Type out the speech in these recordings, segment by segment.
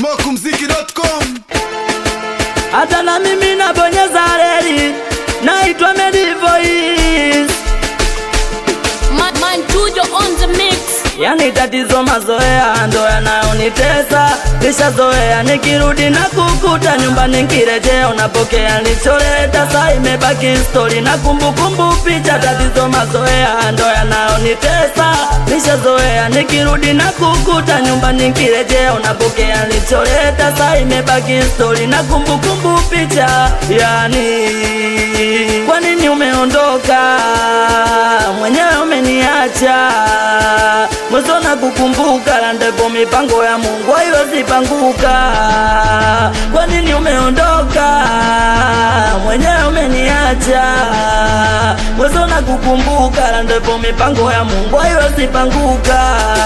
Smokumziki.com. Hata na mimi nabonyeza reli, naitwa Medivoice. Man Tujo on the mix. Yani tatizo mazoea ndo yanayonitesa. Nishazoea nikirudi na kukuta nyumbani nikirejea unapokea nilicholeta. Saa imebaki story na kumbukumbu picha. Tatizo mazoea ndo yanayonitesa. Nishazoea nikirudi na kukuta nyumbani nikirejea unapokea nilicholeta. Saa imebaki story na kumbukumbu picha. Yani kwa nini umeondoka? Mwenyewe umeniacha. Mwezo na kukumbuka na ndipo mipango ya Mungu haiwezi panguka. Kwa nini umeondoka? Mwenyewe umeniacha. Mwezo na kukumbuka na ndipo mipango ya Mungu haiwezi panguka.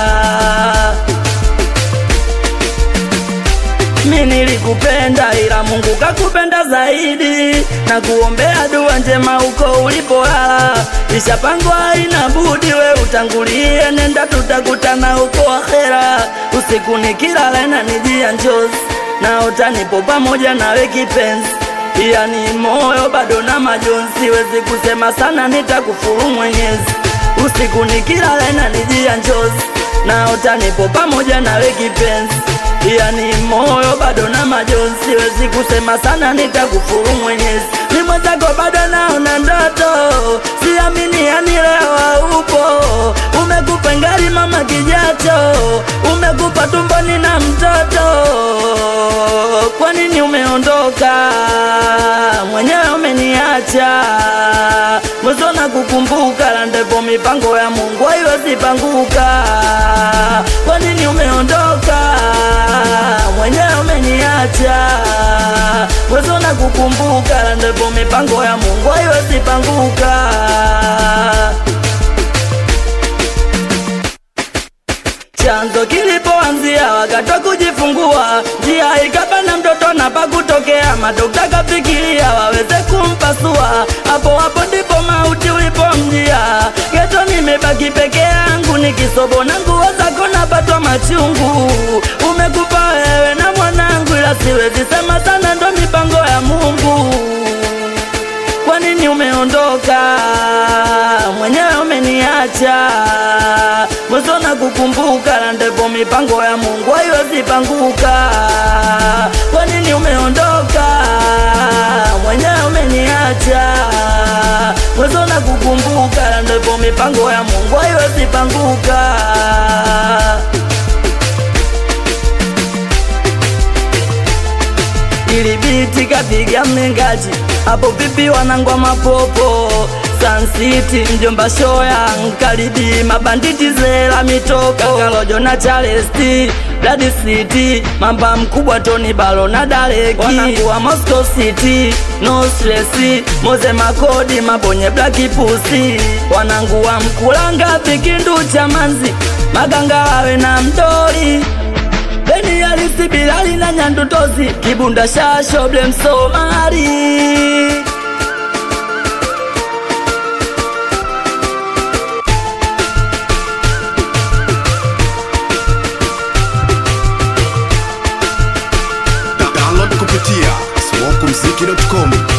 Mimi nilikupenda ila Mungu kakupenda zaidi. Na kuombea dua njema uko ulipolala. Ishapangwa ina budi we utangulie. Nenda tutakutana uko akhera. Usiku nikilala na nijia njozi. Na utanipo pamoja nawe kipenzi. Yani moyo bado na majonzi. Siwezi kusema sana nitakufuru Mwenyezi. Usiku nikilala na nijia njozi. Na utanipo pamoja nawe kipenzi. Yani moyo bado na majonzi. Siwezi kusema sana nitakufuru Mwenyezi. Ni mwenzako bado naona ndoto. Siamini yani leo upo. Umekupa ngari mama kijacho. Umekupa tumboni na mtoto. Kwa nini umeondoka? Mwenyewe umeniacha. Mwezo na kukumbuka na ndipo mipango ya Mungu haiwezi panguka. Kwa nini umeondoka? Mwenyewe umeniacha. Mwezo na kukumbuka na ndipo mipango ya Mungu haiwezi panguka. Chanzo kilipoanzia wakati wa kujifungua, njia ikabana mtoto na pakutokea. Madokta kafikiria waweze kumpasua. Hapo hapo ndipo mauti ulipomjia. Geto nimebaki peke yangu nikisobo na nguo zako napatwa machungu. Umekufa wewe na mwanangu ila siwezi sema sana ndo mipango ya Mungu. Kwa nini umeondoka? Mwenyewe umeniacha. Mwezo na kukumbuka na ndipo mipango ya Mungu haiwezi panguka. Kwa nini umeondoka? Mwenyewe umeniacha. Mwezo na kukumbuka na ndipo mipango ya Mungu haiwezi panguka. Ili biti kapiga mengaji. Hapo vipi wanangwa mapopo. Sun City mjomba shoya Nkaribi mabanditi zela mitoko. Kakalojo na Charlesti Blood City mamba mkubwa Tony Balo na Dareki. Wanangu wa Moscow City No Stress Moze Makodi mabonye Black Pussy. Wanangu wa Mkulanga Vikindu Chamanzi Maganga wawe na Mdoli. Beni Alisi Bilali na Nyandutozi Kibunda Shasho Blem Somari. Download kupitia Smokumziki.com.